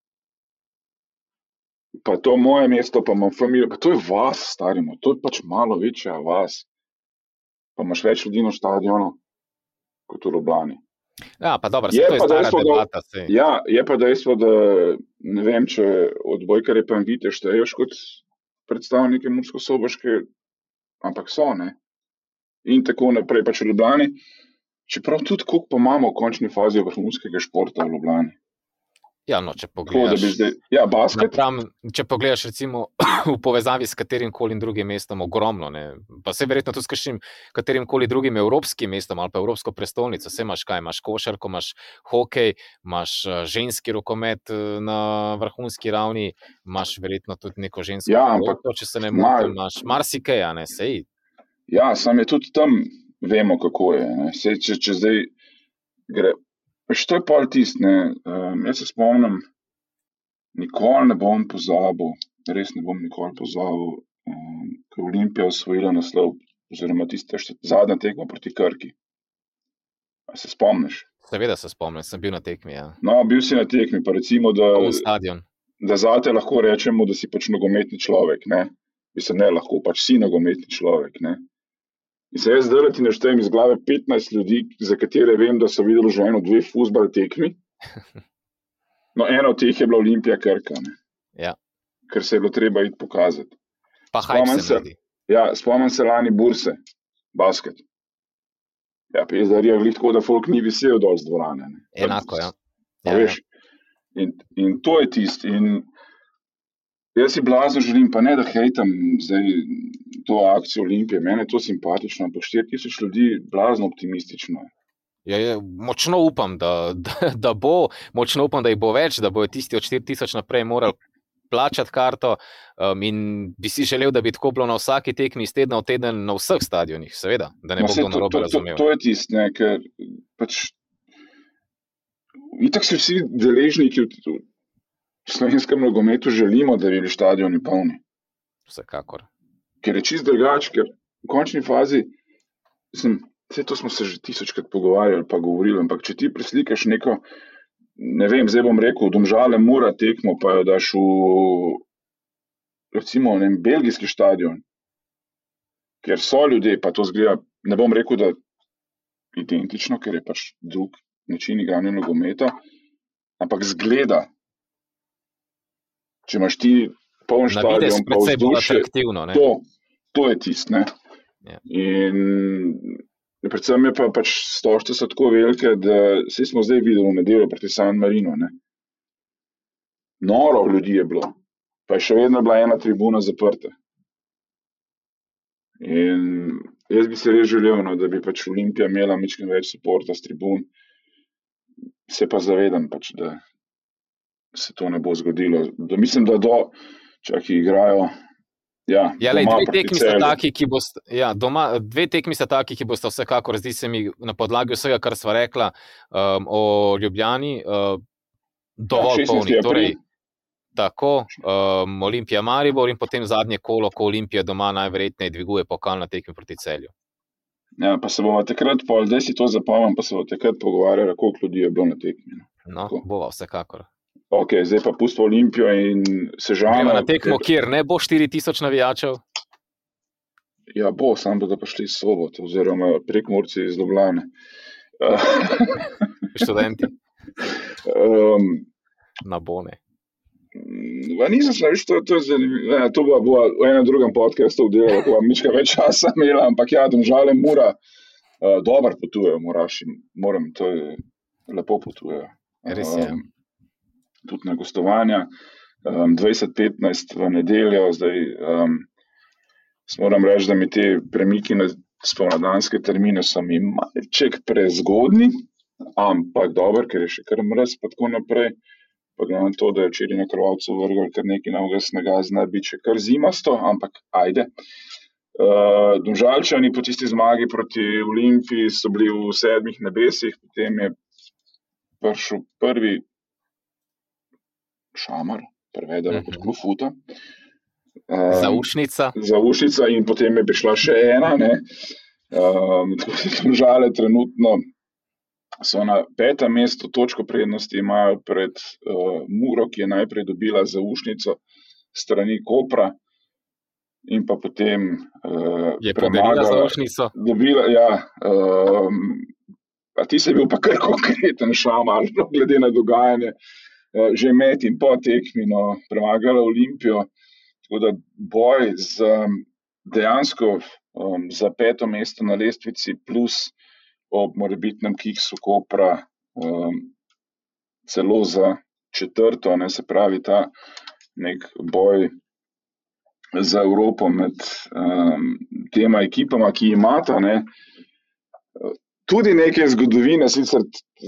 A: Pa to moje mesto, pa imam familijo, pa to je vas, starimo, to je pač malo večja vas. Pa imaš več ljudi na stadionu, kot v Ljubljani.
B: Ja, pa dobro, to je stara debata.
A: Ja, je pa dejstvo, da ne vem, če odbojkarje pa Invite šteješ kot predstavnike murskosoboške, ampak so, ne. In tako naprej, pač v Ljubljani. Čeprav tudi koliko pa imamo v končni fazi vrhunskega športa v Ljubljani.
B: Ja, no, če pogledaš,
A: basket.
B: Če pogledaš recimo v povezavi s katerim koli drugim mestom, ogromno, ne, pa se verjetno tudi s katerim koli drugim evropskim mestom ali pa evropsko prestolnico, se imaš kaj, imaš košarko, imaš hokej, imaš ženski rokomet na vrhunski ravni, imaš verjetno tudi neko žensko rokomet, če se ne motim, imaš marsikaj, ne, sej.
A: Ja, sam je tudi tam, vemo kako je, ne, sej, če zdaj gre. Što je pol tist, ne, jaz se spomnim, nikoli ne bom pozabil, res ne bom nikoli pozabil, ko je Olimpija osvojila naslov, oziroma tista zadnja tekma proti Krki. A se spomniš?
B: Seveda se spomnim, sem bil na tekmi, ja.
A: No, bil si na tekmi, pa recimo, da zate lahko rečemo, da si pač nogometni človek, ne. Mislim, ne lahko, pač si nogometni človek, ne. In se jaz zdaj ti naštejem iz glave 15 ljudi, za katere vem, da so videli že eno, 2 fuzbal tekmi. No, ena od teh je bila Olimpija Krka, ne.
B: Ja.
A: Ker se je bilo treba iti pokazati.
B: Pa hype se vidi.
A: Ja, spomnim se lani Burse, basket. Ja, pezdarija glih tako, da folk ni visel dol z dvorane. Ne.
B: Enako, ja.
A: Veš, in to je tist. In jaz si blazno želim, pa ne da hejtam zdaj to akcijo Olimpije, mene je to simpatično, ampak 4000 ljudi blazno optimistično.
B: Ja, močno upam, da bo, močno upam, da jih bo več, da bojo tisti od 4000 naprej morali plačati karto, in bi si želel, da bi tako bilo na vsaki tekmi iz tedna v teden na vseh stadionih, seveda, da ne bo kdo narobe razumel.
A: To je tist, ne, ker pač itak si vsi deležniki v slovenskem nogometu želimo, da bi bili stadioni polni.
B: Vsekakor.
A: Ker je čist drugač, ker v končni fazi, vse to smo se že 1000krat pogovarjali pa govorili, ampak če ti preslikaš neko, ne vem, zdaj bom rekel, Domžale Mura tekmo, pa jo daš v, recimo, belgijski stadion, ker so ljudje, pa to zgleda, ne bom rekel, da identično, ker je pač drug način igranja nogometa, ampak zgleda. Če imaš ti poln stadion, pa vzdušje, to je tist, ne.
B: Ja.
A: In predvsem je pa pač stožce so tako velike, da vse smo zdaj videli v nedeljo proti San Marinu, ne. Noro ljudi je bilo, pa je še vedno bila ena tribuna zaprta. In jaz bi se res želel, no, da bi pač Olimpija imela mičken več suporta s tribun, se pa zavedam pač, da se to ne bo zgodilo. Da mislim, da čaki igrajo,
B: dve tekmi sta taki, ki bosta vsekakor, zdi se mi, na podlagi vsega, kar sva rekla o Ljubljani, dovolj polni. Torej, tako, Olimpija Maribor in potem zadnje kolo, ko Olimpija doma najverjetneje dviguje pokal na tekmi proti Celju.
A: Ja, pa se bomo takrat, zdaj si to zapomnim, pa se bomo takrat pogovarjali, koliko ljudi je bilo na tekmi.
B: No, bova vsekakor.
A: Ok, zdaj pa pusto Olimpijo in Sežana.
B: Gremo na tekmo, kjer ne bo 4000 navijačev?
A: Ja, bo, samo bodo pa šli iz Sobote, oziroma Prekmurci iz Ljubljane.
B: Študenti na bone.
A: Nisem se, to je zanimivo. To bo v enem drugem podcastu obdelala, ko vam nička več časa imela, ampak ja, Domžale, Mura, dobro potujejo, Muraši, to je lepo potujejo.
B: Res je.
A: Tudi na gostovanja. 2015 v nedeljo, zdaj moram reči, da mi te premiki na spomladanske termine so mi malček prezgodni, ampak dobro, ker je še kar mraz, pa tako naprej. Pa gledam to, da je včeraj na Krvavcu vrgel kar nekaj novega snega, zna biti še kar zimasto, ampak ajde. Domžalčani po tisti zmagi proti Olimpiji so bili v 7 nebesih, potem je prišel prvi šamar, prevedeno kot klofuta.
B: Zaušnica
A: in potem je prišla še ena. Domžale trenutno so na 5. mestu, točko prednosti imajo pred Muro, ki je najprej dobila zaušnico strani Kopra in pa potem
B: je premagala zaušnico.
A: Dobila, ja. A ti si bil pa kar konkreten šamar, glede na dogajanje. Že med in po tekmi, premagala Olimpijo. Tako da boj dejansko za 5. mesto na lestvici plus ob morebitnem kiksu Kopra celo za 4., se pravi ta nek boj za Evropo med tema ekipama, ki imata tudi nekaj zgodovine, sicer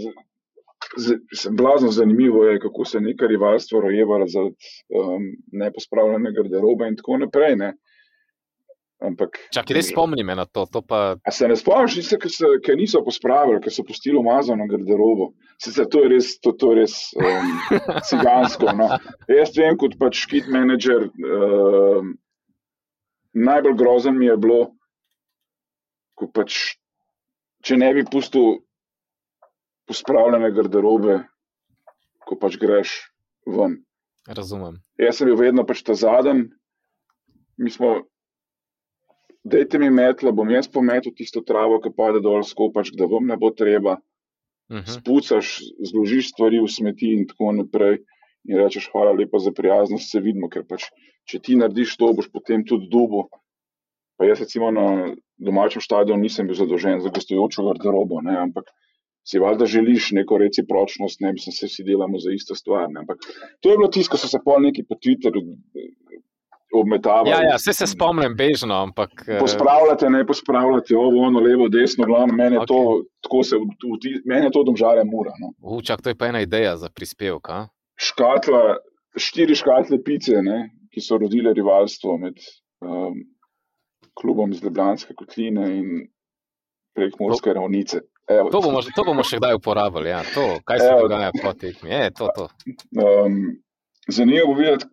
A: blazno zanimivo je, kako se neka rivalstvo rojeva zaradi nepospravljene garderobe in tako naprej, Ampak,
B: čakaj, res spomni me na to pa...
A: A se ne spomniš, ker niso pospravili, ker so pustili umazano garderobo. Sicer to je res cigansko. Jaz vem, kot pač kit menedžer, najbolj grozen mi je bilo, ko pač, če ne bi pustil pospravljene garderobe, ko pač greš ven.
B: Razumem.
A: Jaz sem bil vedno pač ta zadnji. Mi smo... Dajte mi metlo, bom jaz pometel tisto travo, ki pade dol skopač, da vam ne bo treba. Spucaš, zložiš stvari v smeti in tako naprej in rečeš, hvala lepa za prijaznost, se vidimo, ker pač, če ti narediš to, boš potem tudi dubo. Pa jaz recimo na domačem stadionu nisem bil zadolžen za gostujočo garderobo, ampak si valjda želiš neko recipročnost, mislim, se vsi delamo za isto stvar. Ampak to je bilo tisto, ko so se pol neki po Twitterju obmetavali.
B: Ja, se spomnim bežno, ampak...
A: Pospravljate, ne pospravljate, ono, levo, desno, glavno, meni je to Domžale Mura.
B: Čak, to je pa ena ideja za prispevek, a?
A: 4 škatle pice, ki so rodile rivalstvo med klubom iz Ljubljanske kotline in Prekmurske Ravnice.
B: To bomo še kdaj uporabili, kaj se dogaja po tekmi, to.
A: Zanimivo bo videti,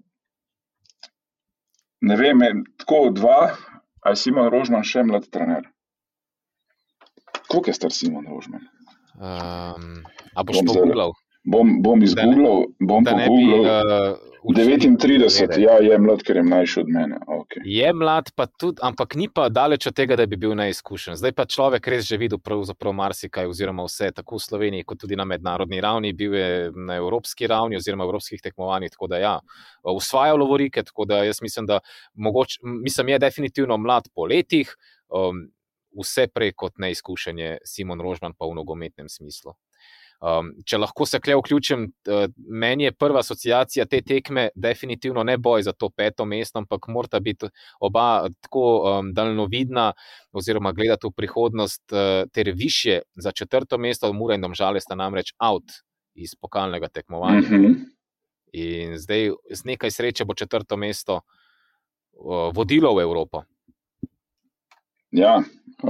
A: ne vem, tako 2, ali je Simon Rožman še mlad trener? Koliko je star Simon Rožman?
B: A boš pogooglal?
A: Bom izgooglal, bom pogooglal. 39, je mlad, ker je mlajši od mene. Okay.
B: Je mlad, pa tudi, ampak ni pa daleč od tega, da bi bil neizkušen. Zdaj pa človek res že videl pravzaprav marsikaj, oziroma vse, tako v Sloveniji, kot tudi na mednarodni ravni, bil je na evropski ravni, oziroma evropskih tekmovanjih, tako da usvajal lovorike, tako da jaz mislim, da je definitivno mlad po letih, vse prej kot neizkušen je Simon Rožman pa v nogometnem smislu. Če lahko se kle vključim, meni je prva asociacija te tekme definitivno ne boj za to 5. mesto, ampak morata biti oba tako daljnovidna oziroma gledati v prihodnost ter višje za 4. mesto. Mura in Domžale sta namreč out iz pokalnega tekmovanja. In zdaj z nekaj sreče bo 4. mesto vodilo v Evropo.
A: Ja,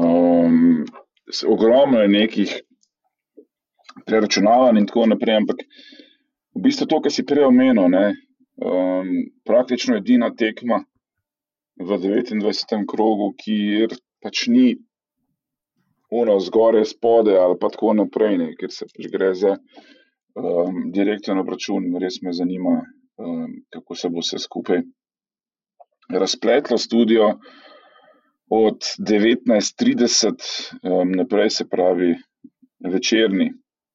A: ogromno je nekih preračunavanj in tako naprej, ampak v bistvu to, kar si prej omenil, praktično edina tekma v 29. krogu, kjer pač ni zgore, spode ali pa tako naprej, ker se pač gre za direkten obračun. Res me zanima, kako se bo vse skupaj razpletlo. Studio od 19:30 naprej, se pravi večerni.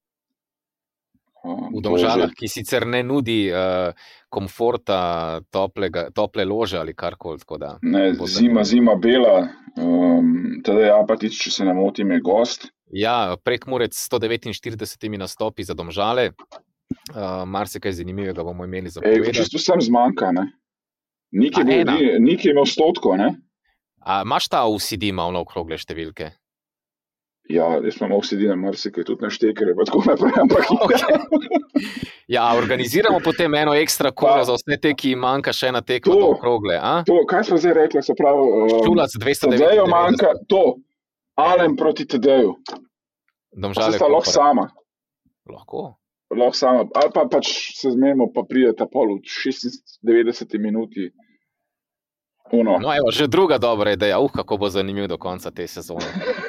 B: V Domžalah, ki sicer ne nudi komforta, tople lože ali karkoli.
A: Zima bela. Tadej Apatič, če se ne motim, je gost.
B: Ja, Prekmurec s 149 nastopi za Domžale. Marsikaj zanimivega bomo imeli za povedati.
A: Čisto sem zmanjka, ne? Niki je imel 100, ne?
B: Imaš ta OCD malo na okrogle številke?
A: Ja, jaz imam OCD na marsikaj, tudi na štekere, pa tako naprej, ampak
B: okay. Ja, organiziramo potem eno ekstra kolo za vse te, ki jim manjka še ena tekma na okrogle.
A: Kaj smo zdaj rekli, se pravi,
B: Šulac 299.
A: Tadeju manjka to, Alen proti Tadeju.
B: Domžale
A: sta lahko sama.
B: Lahko
A: sama, ali pa pač se zmenimo, pa prijeta pol v 96 minuti.
B: No, evo, že druga dobra ideja, kako bo zanimiv do konca te sezone.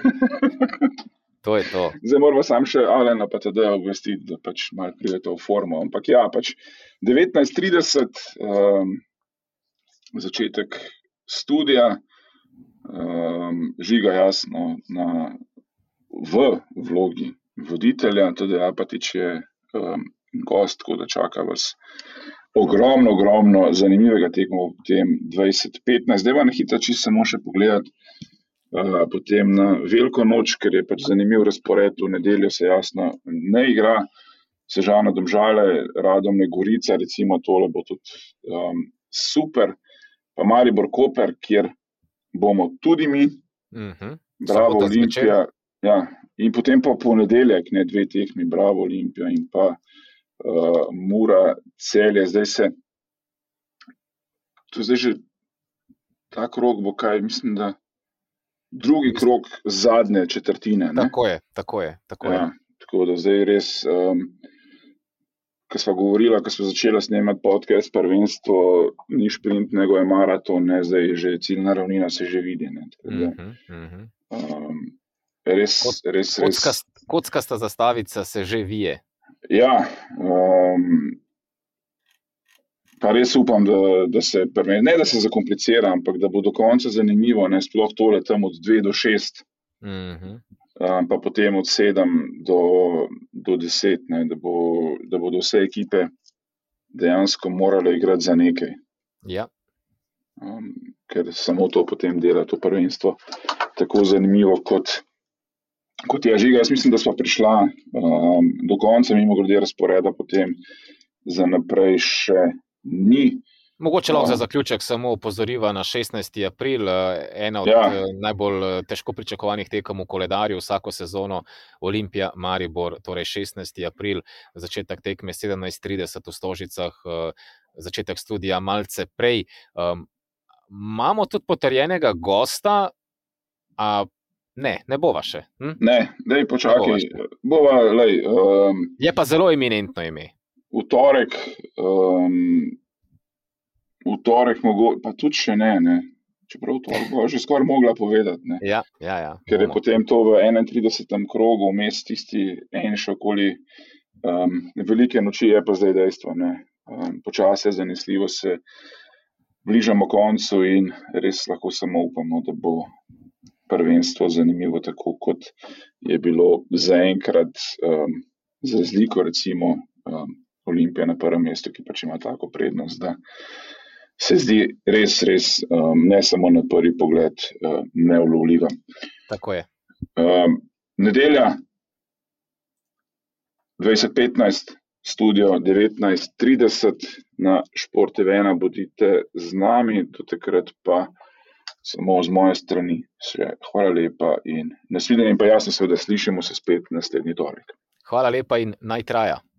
B: To je to.
A: Zdaj moramo sam še Alena pa Tadeja obvestiti, da pač malo pridete v formo. Ampak ja, pač 19:30 začetek studija, Žiga jasno v vlogi voditelja, Tadej Apatič je gost, tako da čaka vas ogromno zanimivega tekmo v tem 2015. Zdaj pa na hitro čisto samo še pogledati potem na veliko noč, ker je pač zanimiv razpored. V nedeljo se jasno ne igra, Sežana Domžale, Radomlje Gorica, recimo tole bo tudi super, pa Maribor Koper, kjer bomo tudi mi, Bravo Olimpija, ja, in potem pa ponedeljek, ne 2 tekmi, Bravo Olimpija in pa Mura Celje. Zdaj že ta krog bo kaj, mislim, da drugi krog zadnje četrtine. Ne?
B: Tako je.
A: Ja, tako da zdaj res, ko smo začeli snemati podcast, prvenstvo ni šprint, nego je maraton, ne? Zdaj je že ciljna ravnina, se že vidi. Ne? Res.
B: Kockasta zastavica se že vije.
A: Ja, pa res upam, da se ne da se zakomplicira, ampak da bo do konca zanimivo, ne, sploh tole tam od 2 do 6, pa potem od 7 do 10, ne, da bodo vse ekipe dejansko morale igrati za nekaj.
B: Ja.
A: Ker samo to potem dela to prvenstvo tako zanimivo kot je. Žiga, jaz mislim, da smo prišla do konca, mimogrede razporeda potem za naprej še ni.
B: Mogoče lahko za zaključek samo opozoriva na 16. april, ena od najbolj težko pričakovanih tekem v koledarju vsako sezono, Olimpija Maribor, torej 16. april, začetek tekme 17:30 v Stožicah, začetek studija malce prej. Imamo tudi potrjenega gosta, ne bova še.
A: Ne, daj počakaj.
B: Je pa zelo eminentno ime.
A: V torek pa tudi še ne. Čeprav to bo že skoraj mogla povedati. Ne.
B: Ja.
A: Ker je potem to v 31. krogu, vmes tisti en še okoli velike noči, je pa zdaj dejstvo. Počasi, zanesljivo se bližamo koncu in res lahko samo upamo, da bo prvenstvo zanimivo, tako kot je bilo zaenkrat, za razliko recimo Olimpija na prvem mestu, ki pač ima tako prednost, da se zdi res, ne samo na prvi pogled, neulovljiva.
B: Tako je.
A: Nedelja 2015, studio 19:30 na Šport TV1, bodite z nami, do takrat pa samo z moje strani še hvala lepa in nasvidenje, in pa jasno seveda slišimo se spet naslednji torek.
B: Hvala lepa in naj traja.